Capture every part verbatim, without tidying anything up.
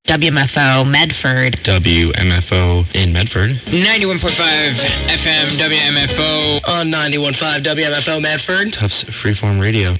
W M F O Medford. W M F O in Medford. ninety-one point five F M W M F O. On ninety-one point five W M F O Medford. Tufts Freeform Radio.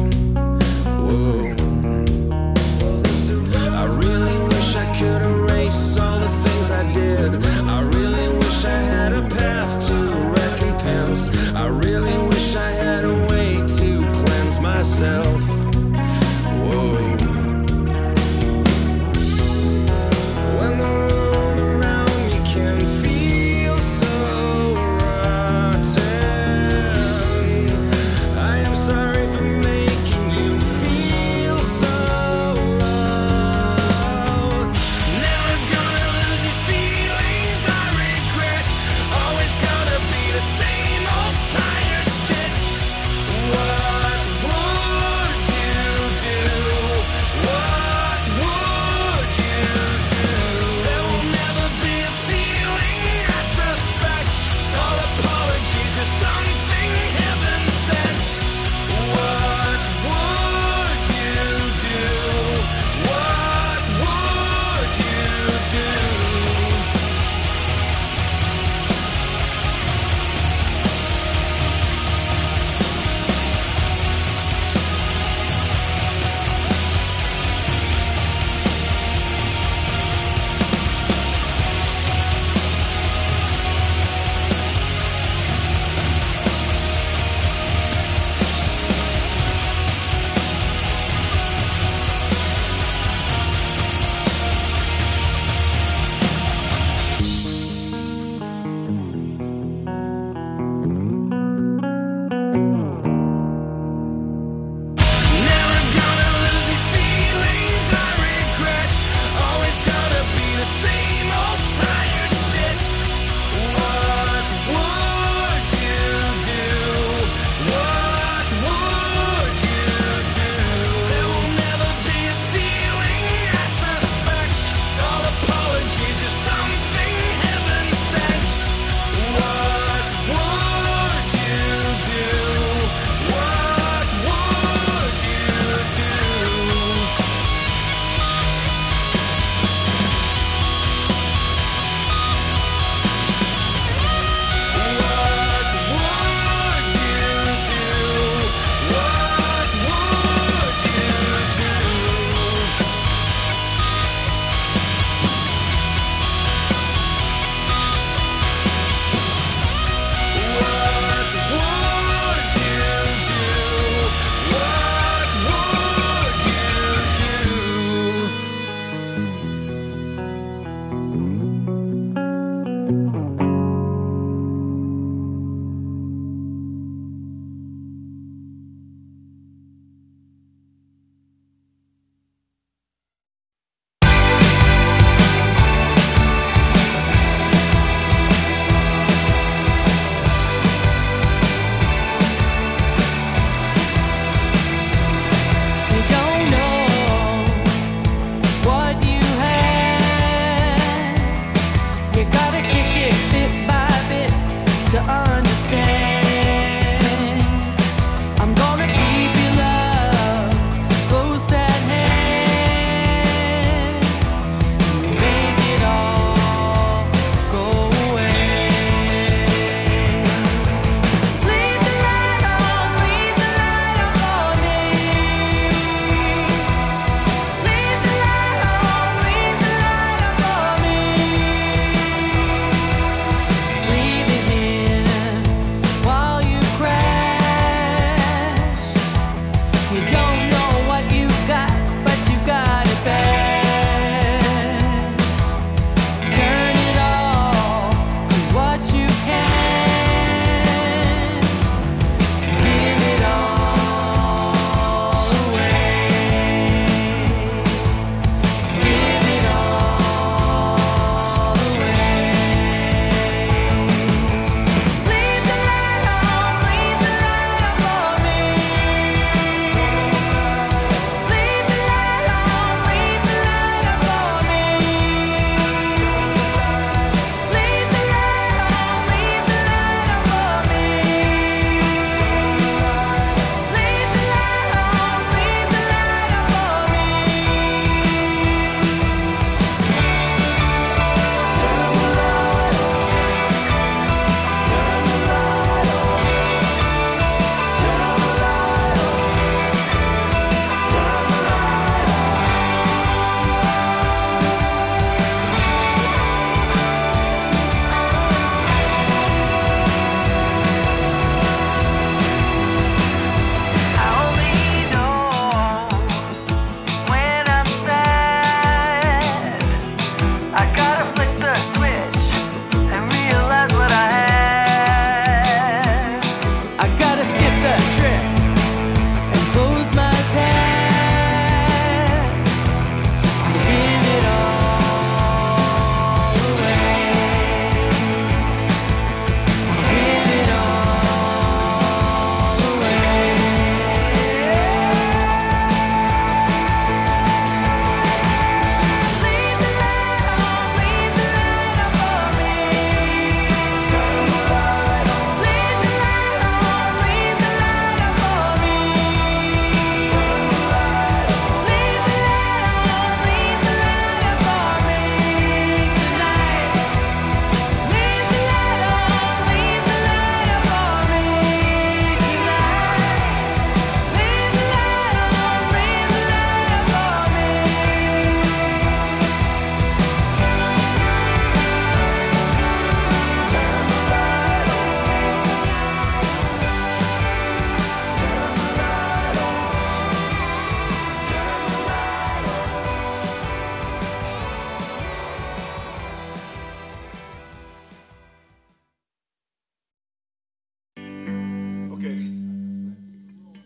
I really wish I could erase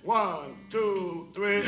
One, two, three.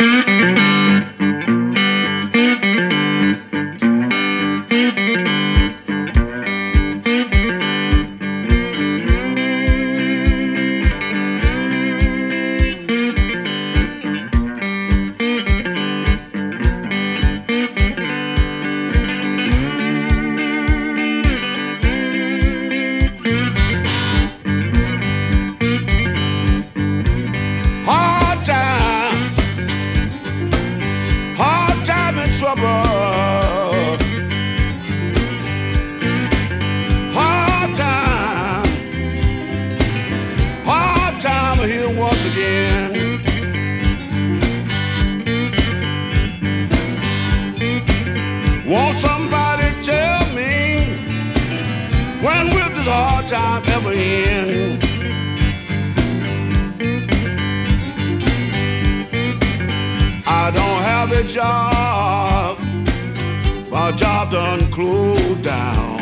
Job, my job done closed down.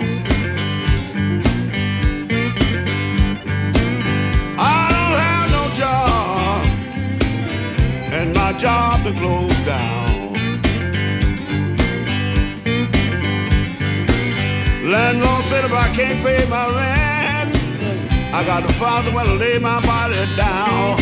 I don't have no job, and my job done closed down. Landlord said if I can't pay my rent, I got to find somewhere to lay my body down.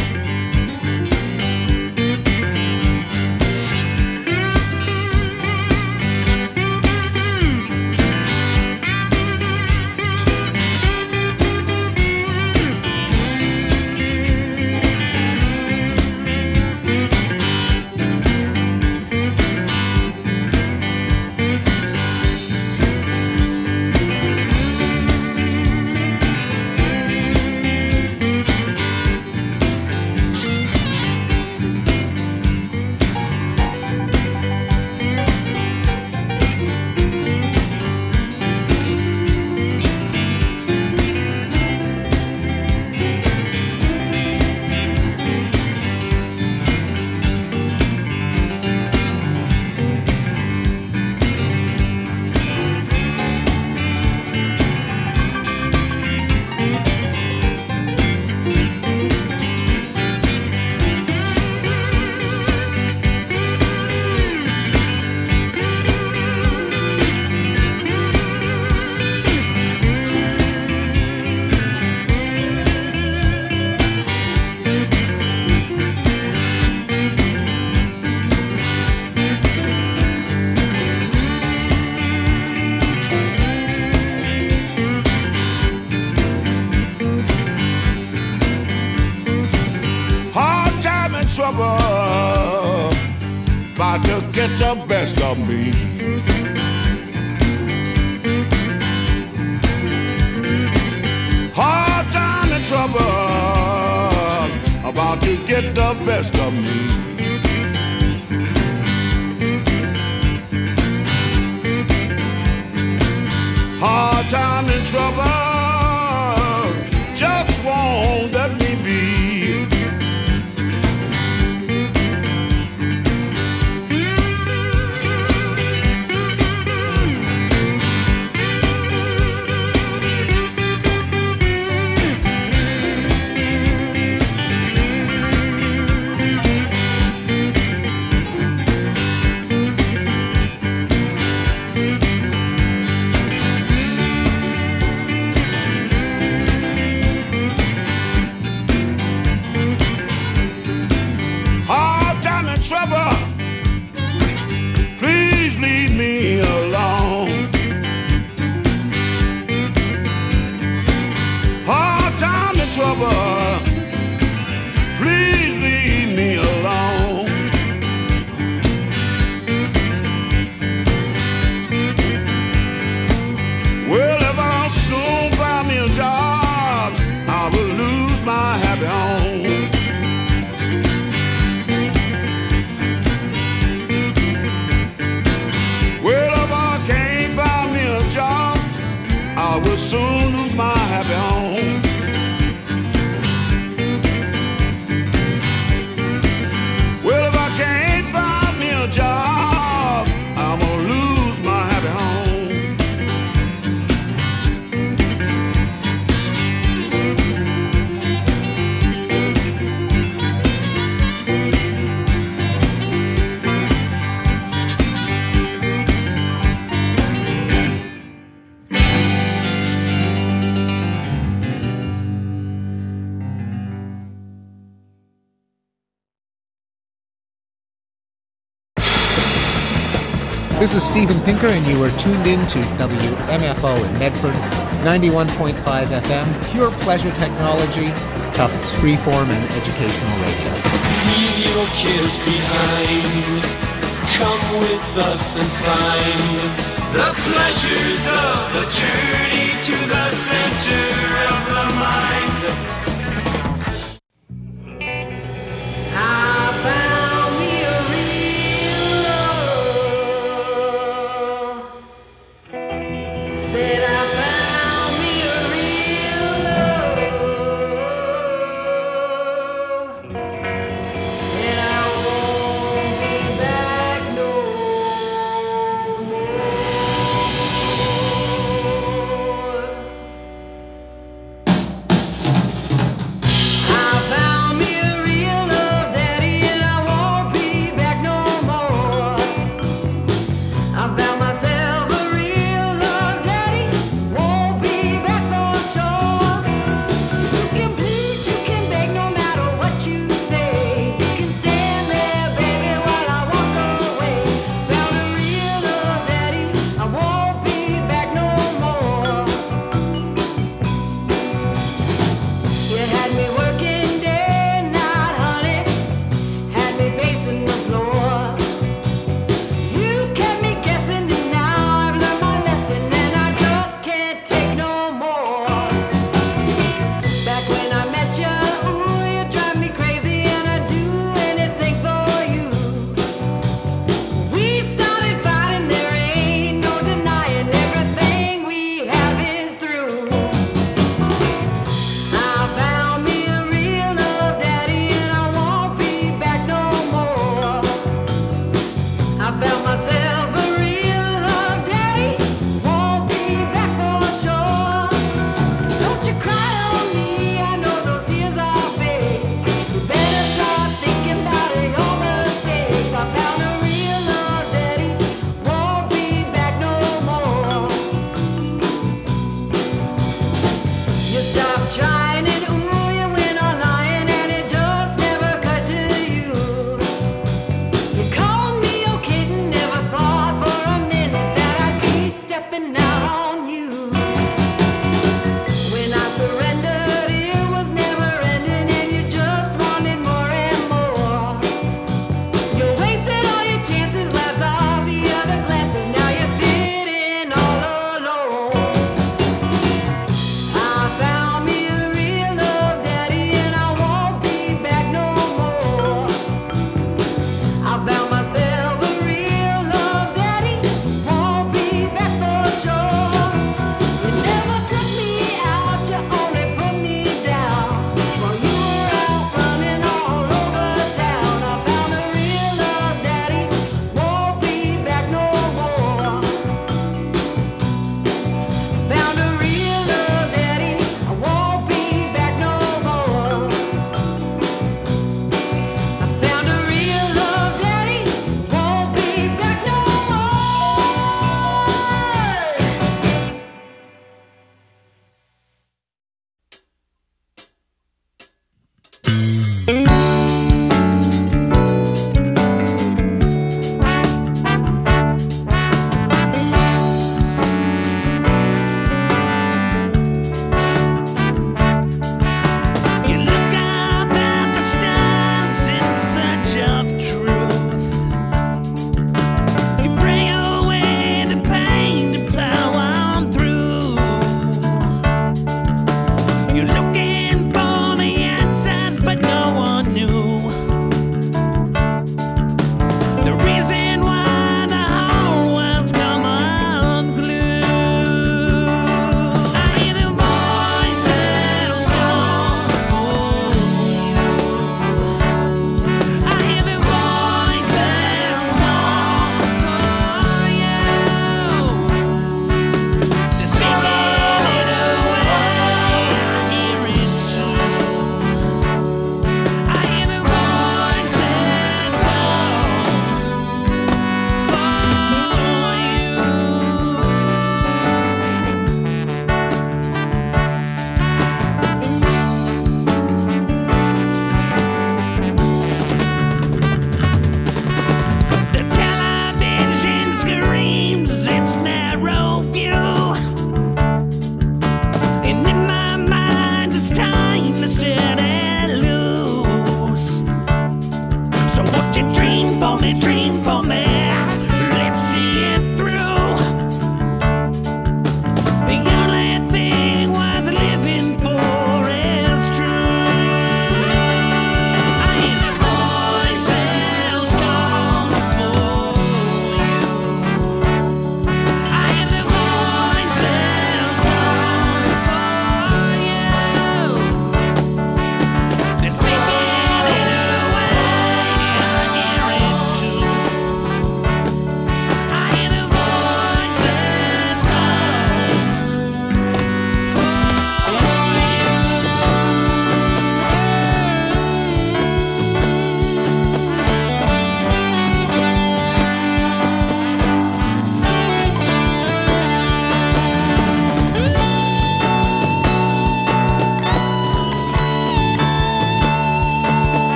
Trouble about to get the best of me. Hard time and trouble about to get the best of me. Hard time and trouble just won't let me be. This is Steven Pinker, and you are tuned in to W M F O in Medford, ninety-one point five F M, pure pleasure technology, Tufts freeform and educational radio. Leave your cares behind. Come with us and find the pleasures of the journey to the center of the mind. I found me a real love. Said I found me a real love. And I won't be back no more.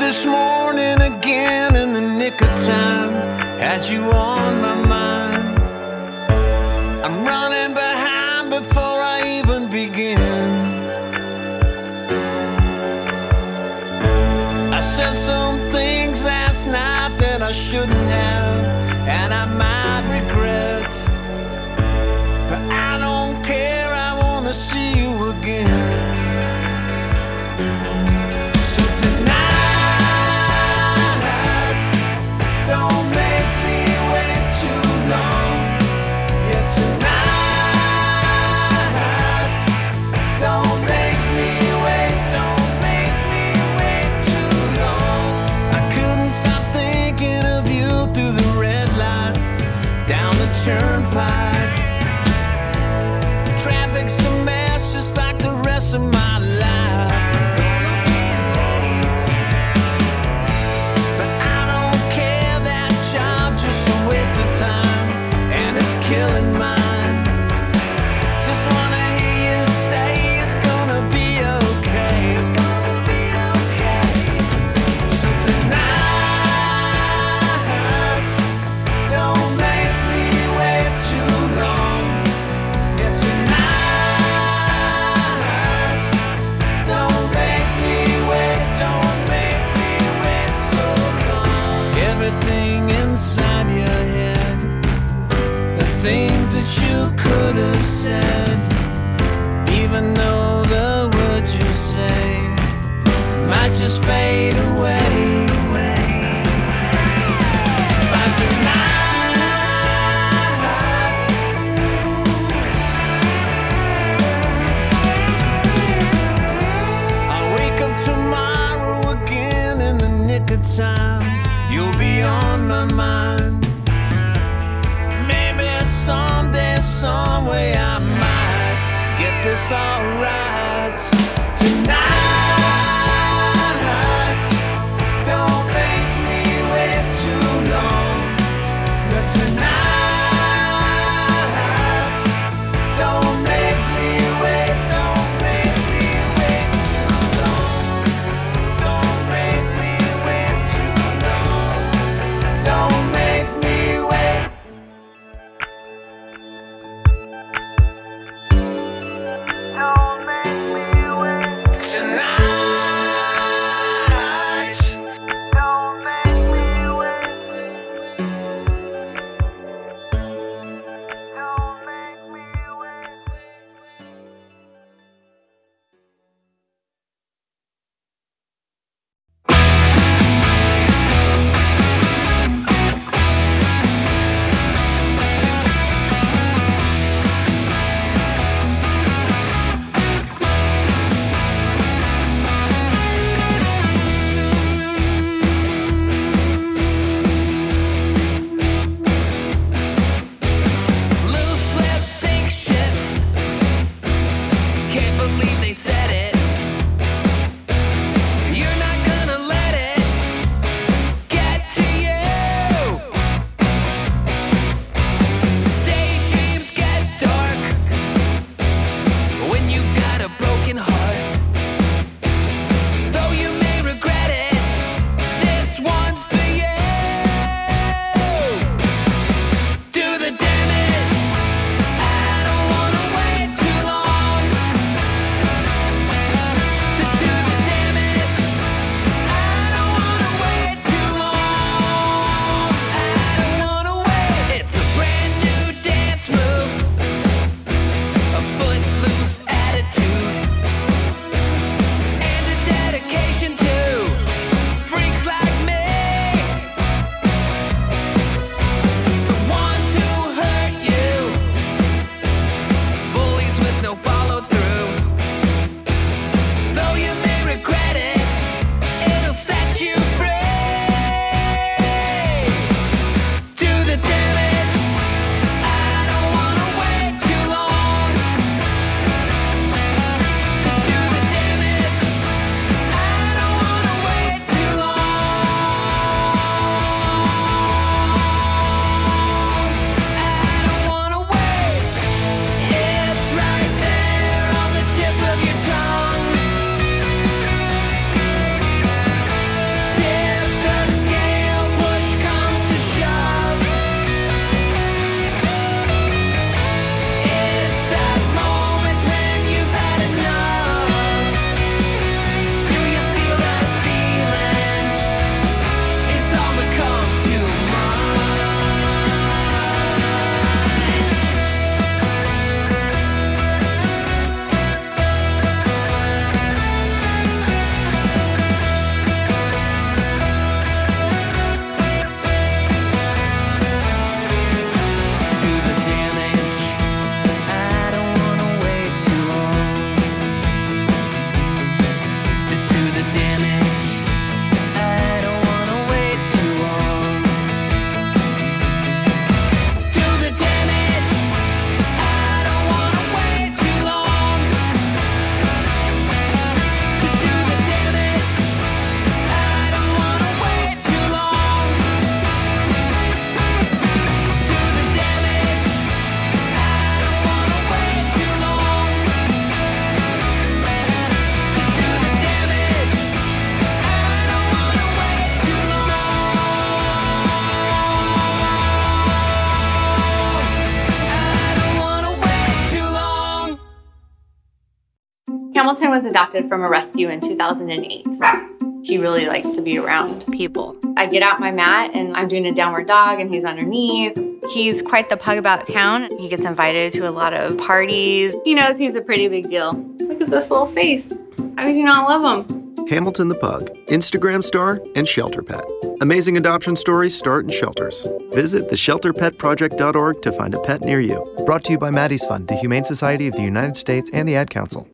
this morning again in the nick of time. Had you on my mind. I'm running behind before I even begin. I said some things last night that I shouldn't have, and I might regret. But I don't care, I wanna see you again. So tonight, don't make me wait too long. Yeah, tonight, don't make me wait, don't make me wait too long. I couldn't stop thinking of you through the red lights, down the turnpike. Traffic's a mess just like the rest of my life. But I don't care, that job just a waste of time, and it's killing mine. Just wanna hear you say it's gonna be okay. It's gonna be okay. So tonight, don't make me wait too long. Yeah, tonight, don't make me wait, don't make me wait so long. Everything inside your head, the things that you could have said, even though the words you say might just fade away. By tonight, I'll wake up tomorrow again in the nick of time. You'll be on my mind. Maybe someday, some way I might get this all right. Tonight, don't make me wait too long. But tonight, don't make me wait, don't make me wait too long. Don't make me wait too long. Don't make me wait. Don't make me wait. Hamilton was adopted from a rescue in two thousand eight. He really likes to be around people. I get out my mat and I'm doing a downward dog and he's underneath. He's quite the pug about town. He gets invited to a lot of parties. He knows he's a pretty big deal. Look at this little face. How could you not love him? Hamilton the Pug, Instagram star, and shelter pet. Amazing adoption stories start in shelters. Visit the shelter pet project dot org to find a pet near you. Brought to you by Maddie's Fund, the Humane Society of the United States, and the Ad Council.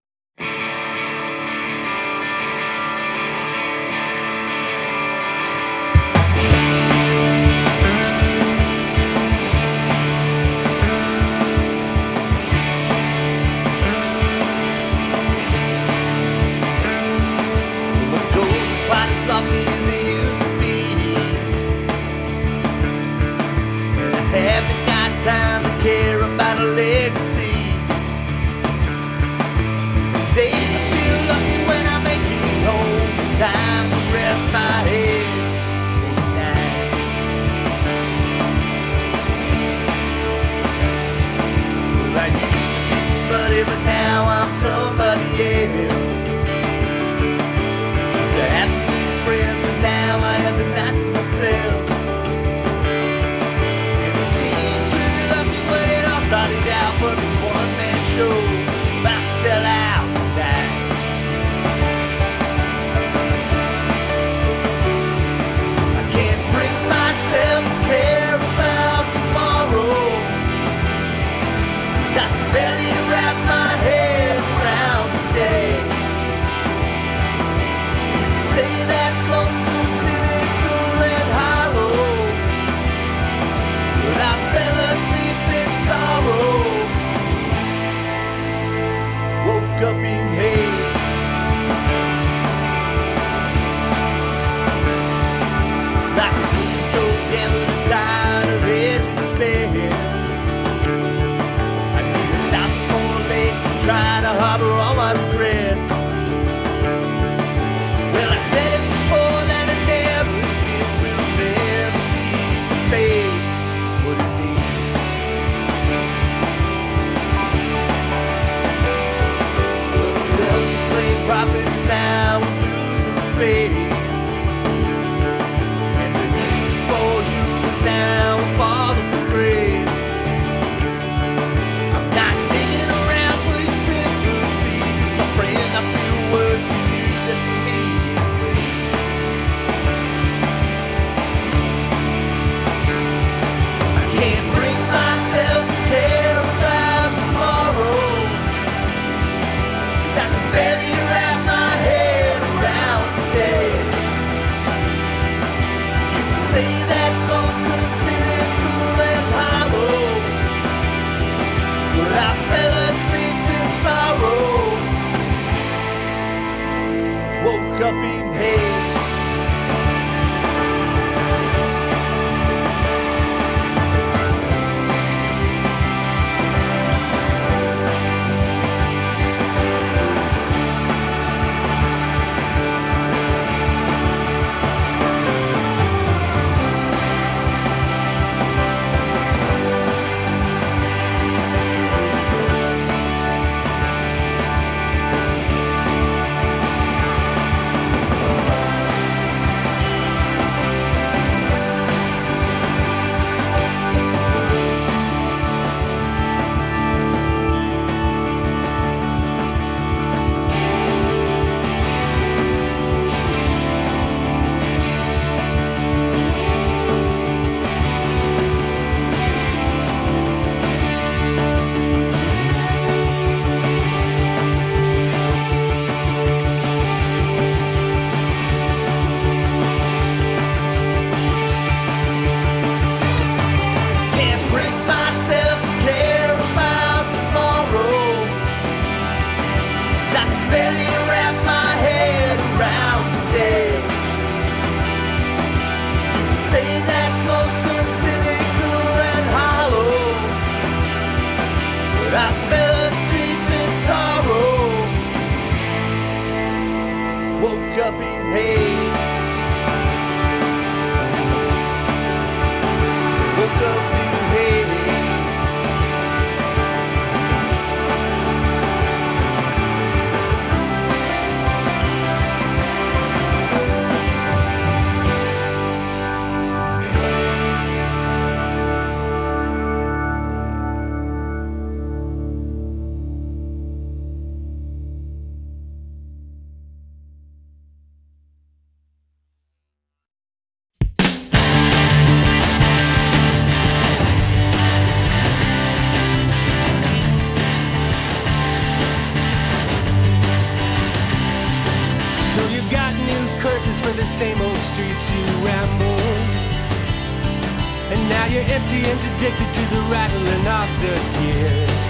And now you're empty and addicted to the rattling of the gears.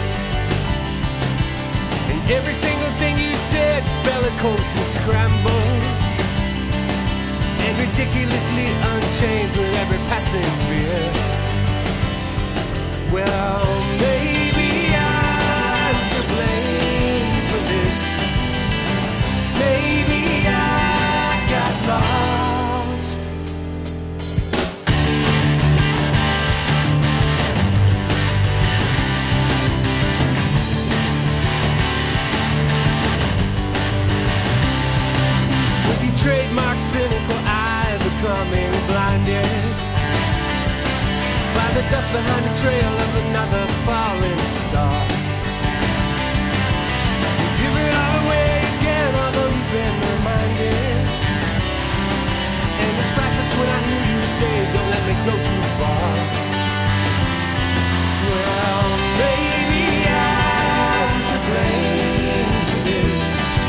And every single thing you said, bellicose and scrambled, and ridiculously unchanged with every passing fear. Well, maybe I'm to blame for this. Maybe I got lost. With your trademark cynical eye becoming blinded by the dust behind the trail of another falling star. You give it all away again, although you've been reminded. And it's priceless when I hear you say, don't let me go too far. Well, maybe I'm to blame for this.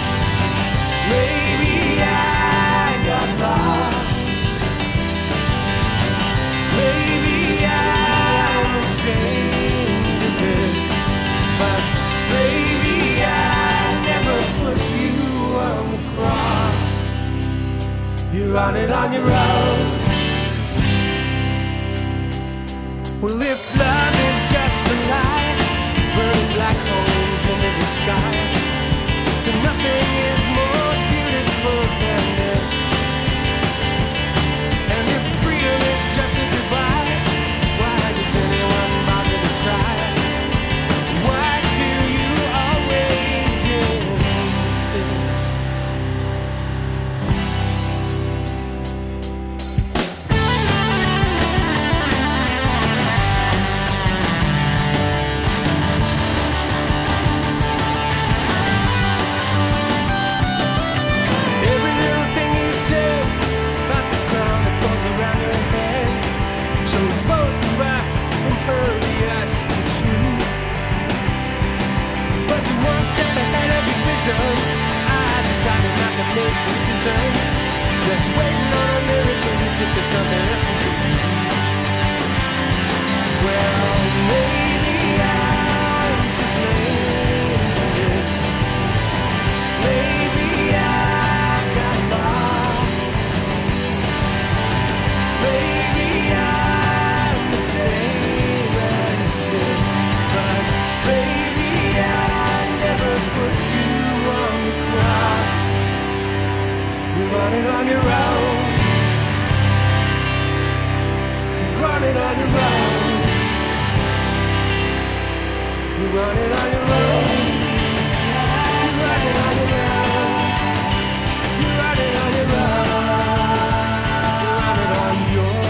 Maybe I got lost. Maybe I'm ashamed of this, but baby, I never put you on the cross. You're on it on your own. Well, if love is just a lie, burning black holes into the sky, then nothing is more beautiful than this. And if freedom is just a goodbye, why does anyone bother to try? Why do you always insist? Every little thing you say about the crown that goes around your head shows both of us impervious to truth. But you one step ahead of your visions. I decided not to make decisions, just waiting on a miracle as if there's something else we could do. Well, maybe I'm to blame for this. Maybe I got lost. Maybe I'm the same as this, but baby, I never put you on the cross. You're running on your own. You're running on your own. You're running on your own. You're running on your own. You're running on your own. You're running on your own.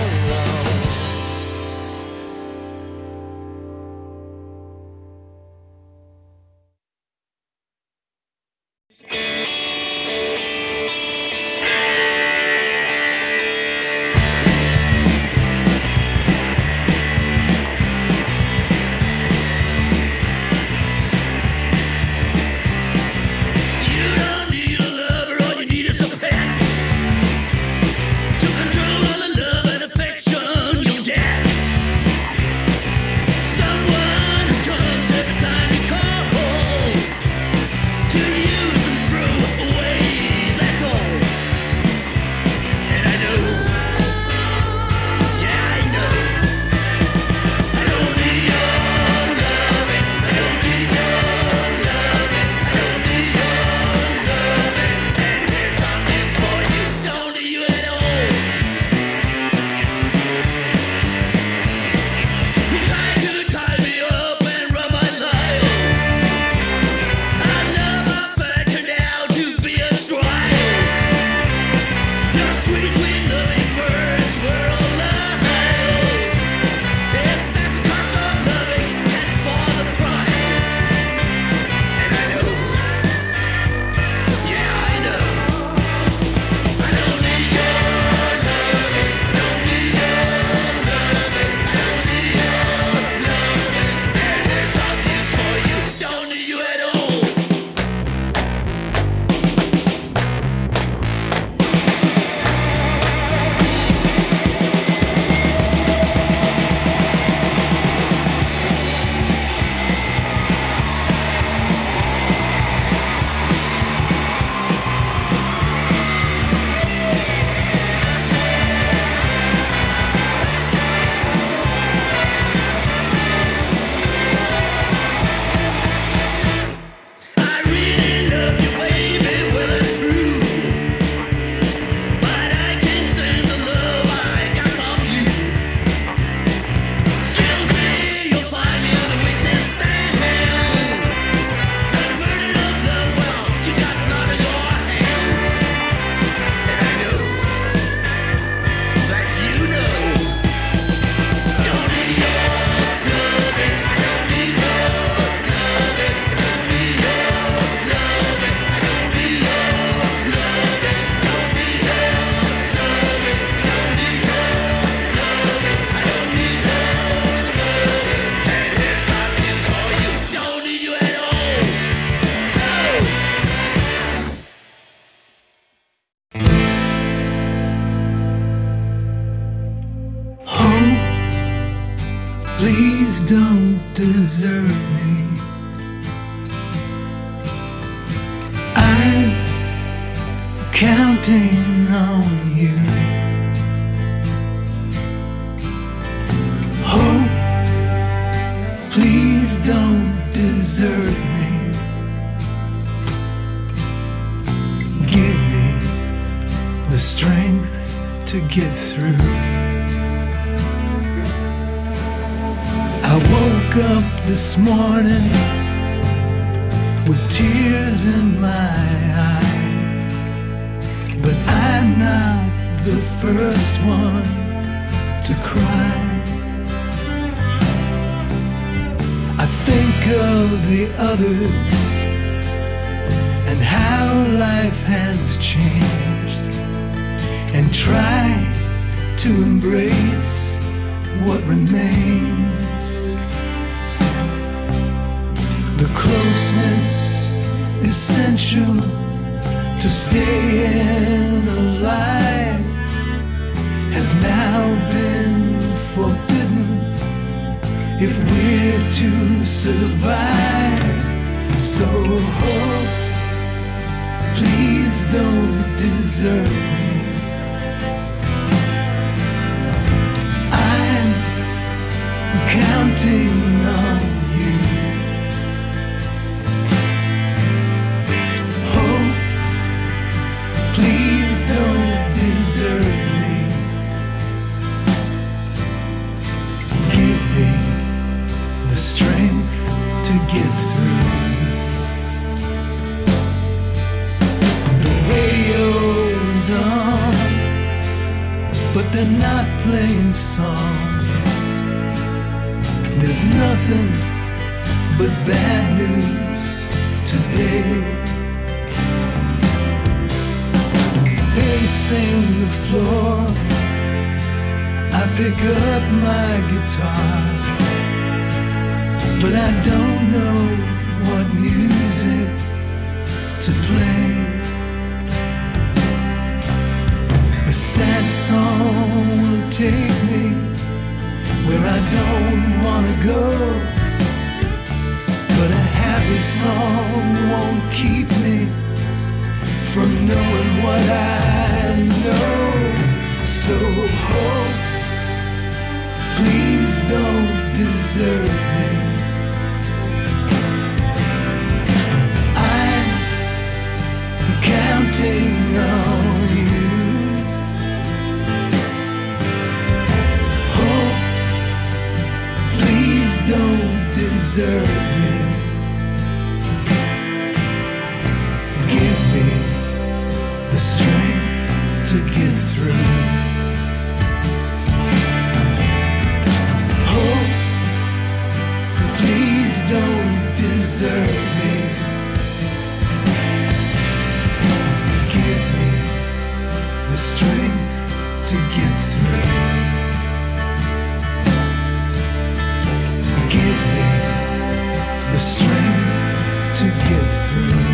don't desert me. I'm counting on you. Hope, please don't desert me. Give me the strength to get through. I woke up this morning with tears in my eyes, but I'm not the first one to cry. I think of the others and how life has changed, and try to embrace what remains. The closeness essential to staying alive has now been forbidden if we're to survive. So hope, please don't desert me. I'm counting on you. Hope, please don't desert me. Give me the strength to get through. The radio's on, but they're not playing songs. There's nothing but bad news today. Pacing the floor, I pick up my guitar, but I don't know what music to play. A sad song will take me where I don't wanna go, but a happy song won't keep me from knowing what I know. So hope, please don't desert me. I'm counting on you. Hope, please don't desert me. Give me the strength to get through. Hope, please don't desert me. Give me the strength to get through. Give me the strength to get through.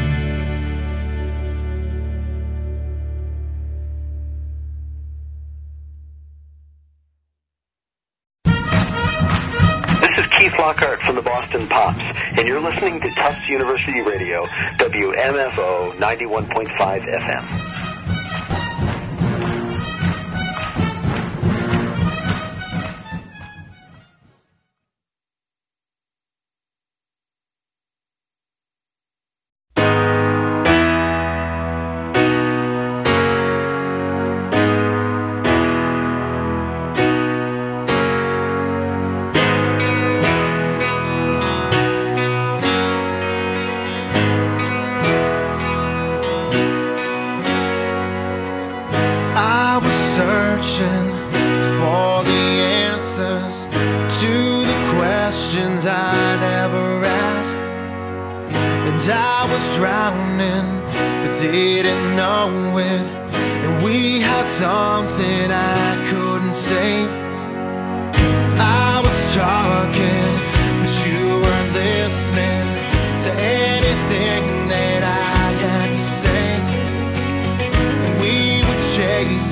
Lockhart from the Boston Pops, and you're listening to Tufts University Radio, W M F O ninety-one point five F M.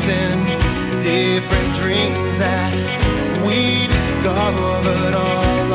Different dreams that we discovered all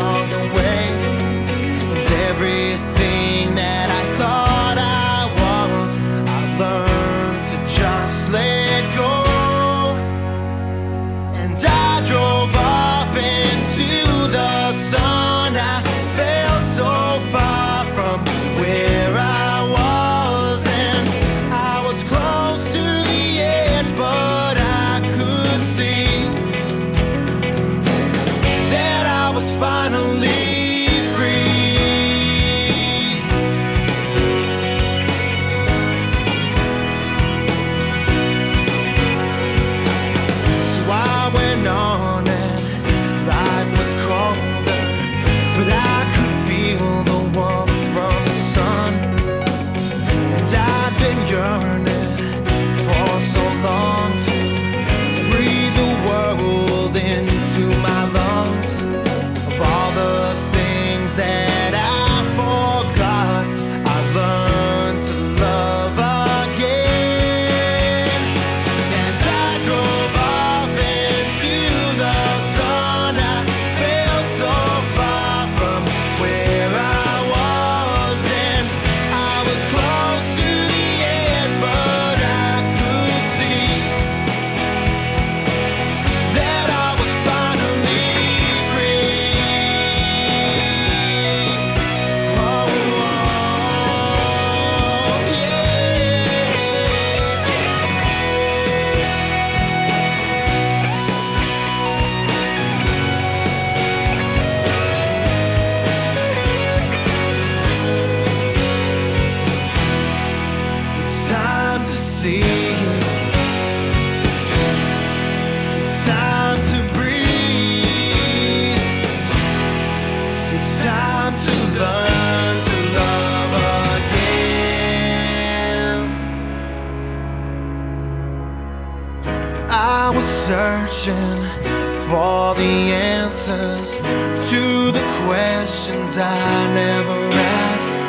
searching for the answers to the questions I never asked.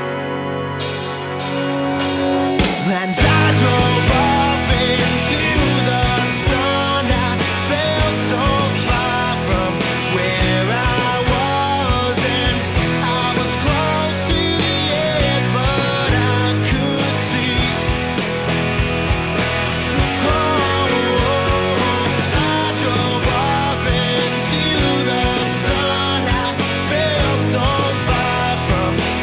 And I drove off into the sun. I felt so far from where I was, and I was close to the edge, but I could see. Oh, I drove off into the sun. I felt so far from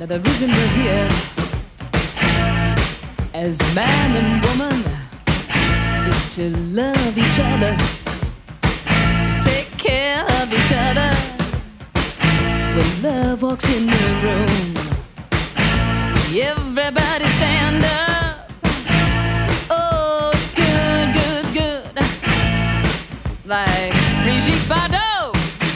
Now the reason we're here as man and woman is to love each other, take care of each other. When love walks in the room, everybody stand up. Oh, it's good, good, good, like Brigitte Bardot.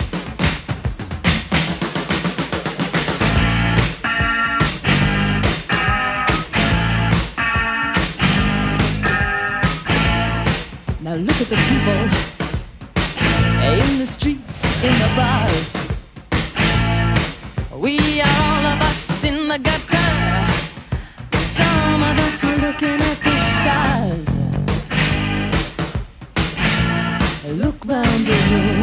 Now look at the people in the streets, in the bars. We are all of us in the gutter. Some of us are looking at the stars. Look round the room.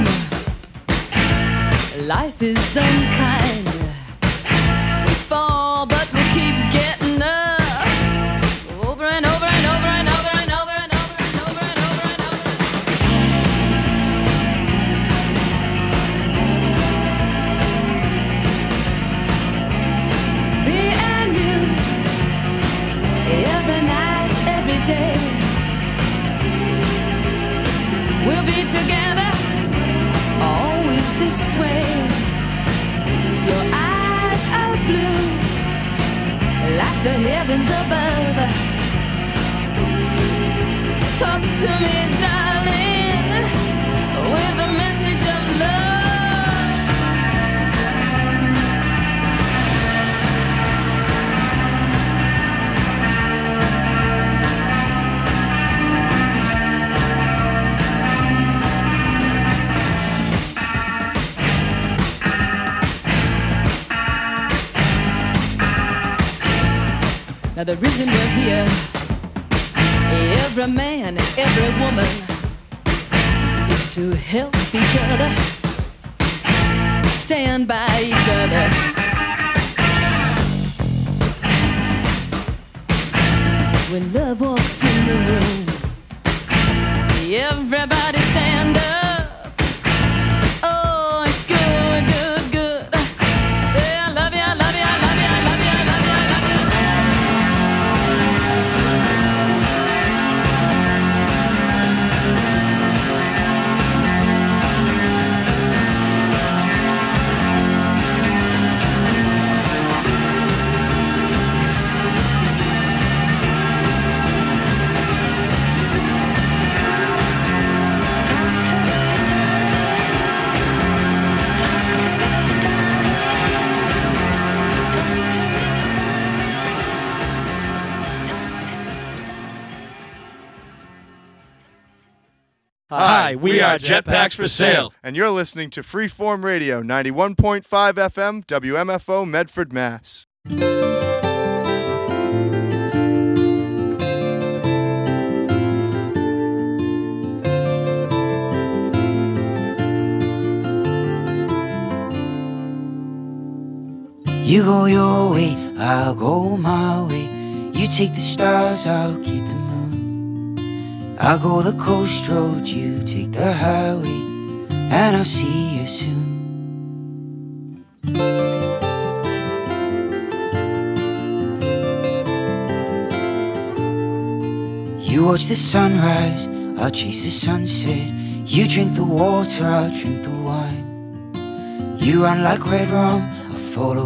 Life is unkind. We fall, but we keep getting up. Over and over and over and over and over and over and over and over and over. Me and you, every night, every day, we'll be together, always this way. Your eyes are blue, like the heavens above. Talk to me, darling, with a message of love. Now the reason we're here, every man, every woman, is to help each other, stand by each other. When love walks in the room, everybody stand up. Oh, it's good, good, good. Say I love you, I love you, I love you, I love you, I love you, I love you. Hi, we are Jetpacks for Sale, and you're listening to Freeform Radio, ninety-one point five F M, W M F O, Medford, Mass. You go your way, I'll go my way. You take the stars, I'll keep the moon. I'll go the coast road, you take the highway, and I'll see you soon. You watch the sunrise, I'll chase the sunset. You drink the water, I'll drink the wine. You run like red rum, I'll follow